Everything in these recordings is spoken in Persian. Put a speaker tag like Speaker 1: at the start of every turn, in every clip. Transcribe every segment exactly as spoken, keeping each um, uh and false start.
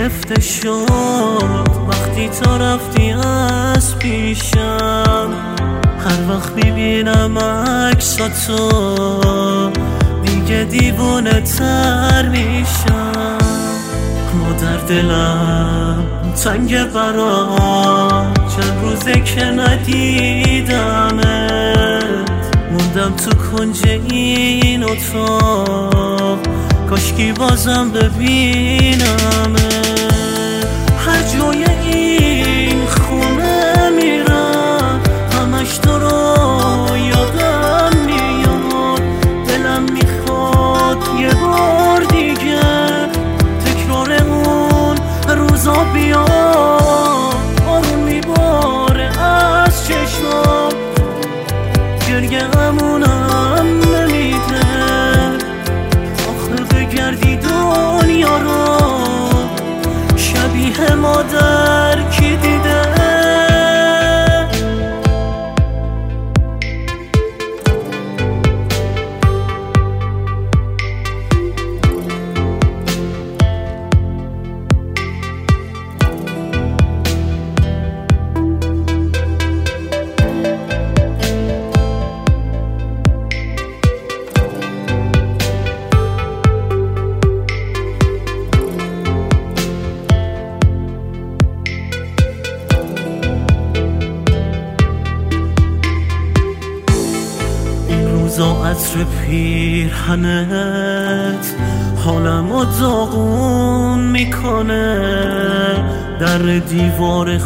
Speaker 1: گرفته شد وقتی تو رفتی از پیشم. هر وقت میبینم عکساتو دیگه دیوونه تر میشم. ما در دلم تنگ برات، چند روزه که ندیدمت. موندم تو کنج این اتاق، کاشکی بازم ببینمت. هر جای این خونه میرم همش تو رو یادم میاد. دلم میخواد یه بار دیگه تکرار اون روزا بیاد. آروم میباره از چشمام، گریه همونم نمیده. آخه بگردی دنیا رو شبیه مادر کی دیده؟ روزا عطر پیرهنت حالمو داغون میکنه. در دیوار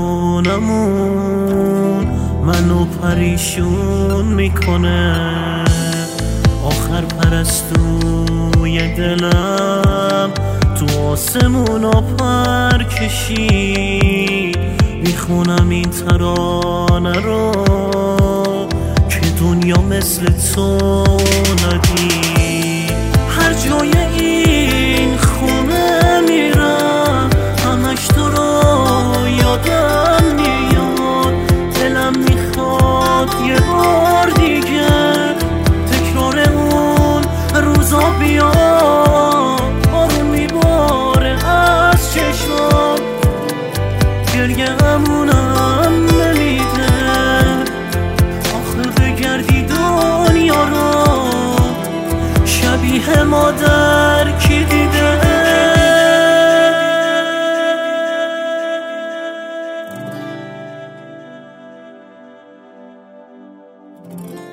Speaker 1: خونمون منو پریشون میکنه. آخر پرستوی دلم تو آسمونا پر کشید. میخونم این ترانه رو که دنیا مثل تو ندید. هر جای این خونه میرم همش تو رو یادم میاد. دلم میخواد یه بار دیگه تکرار اون روزا بیاد. آروم میباره از چشمام، گریه همونم نمیده. آخه بگردی دنیا رو شبیه مادر کی دیده؟